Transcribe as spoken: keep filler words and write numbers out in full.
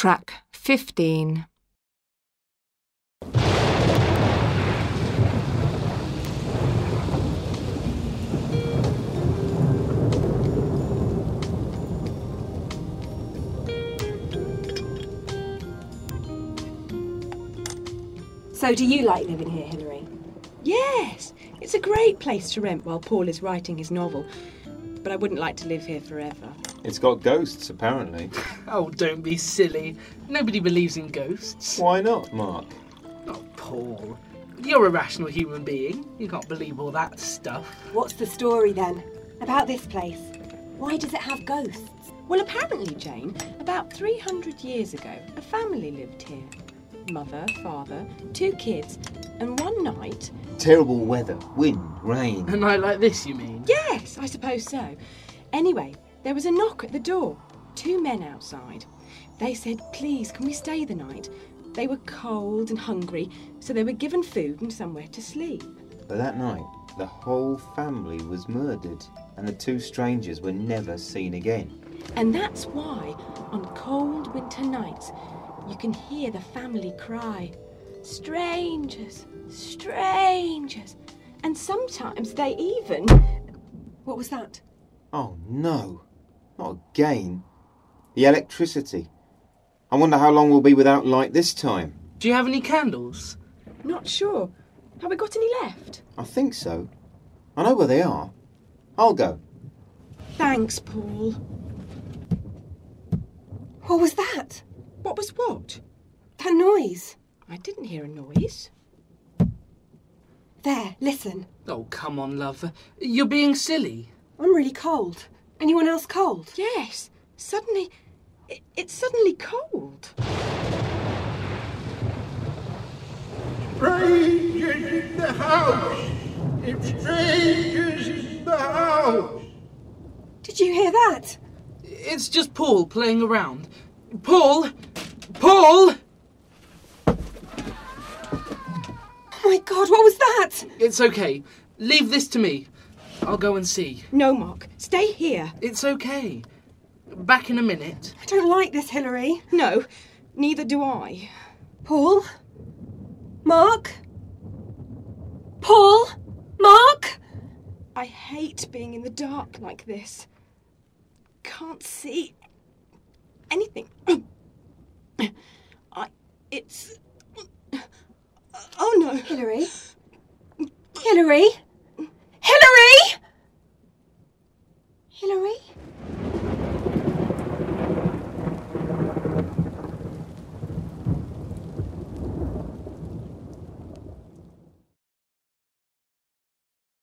Track fifteen. So do you like living here, Hilary? Yes, it's a great place to rent while Paul is writing his novel. But I wouldn't like to live here forever. It's got ghosts, apparently. Oh, don't be silly. Nobody believes in ghosts. Why not, Mark? Oh, Paul. You're a rational human being. You can't believe all that stuff. What's the story then? About this place? Why does it have ghosts? Well, apparently, Jane, about three hundred years ago, a family lived here. Mother, father, two kids, and one night... Terrible weather, wind, rain. A night like this, you mean? Yes, I suppose so. Anyway, there was a knock at the door. Two men outside. They said, please, can we stay the night? They were cold and hungry, so they were given food and somewhere to sleep. But that night, the whole family was murdered, and the two strangers were never seen again. And that's why, on cold winter nights, you can hear the family cry, strangers, strangers. And sometimes they even... What was that? Oh no, not again. The electricity. I wonder how long we'll be without light this time. Do you have any candles? Not sure. Have we got any left? I think so. I know where they are. I'll go. Thanks, Paul. What was that? What was what? That noise. I didn't hear a noise. There, listen. Oh, come on, love. You're being silly. I'm really cold. Anyone else cold? Yes. Suddenly... It, it's suddenly cold. Strangers in the house! It's strangers in the house! Did you hear that? It's just Paul playing around. Paul! Paul! Oh my God, what was that? It's okay. Leave this to me. I'll go and see. No, Mark. Stay here. It's okay. Back in a minute. I don't like this, Hilary. No, neither do I. Paul? Mark? Paul? Mark? I hate being in the dark like this. Can't see anything. I... It's... Oh no. Hilary? Hilary?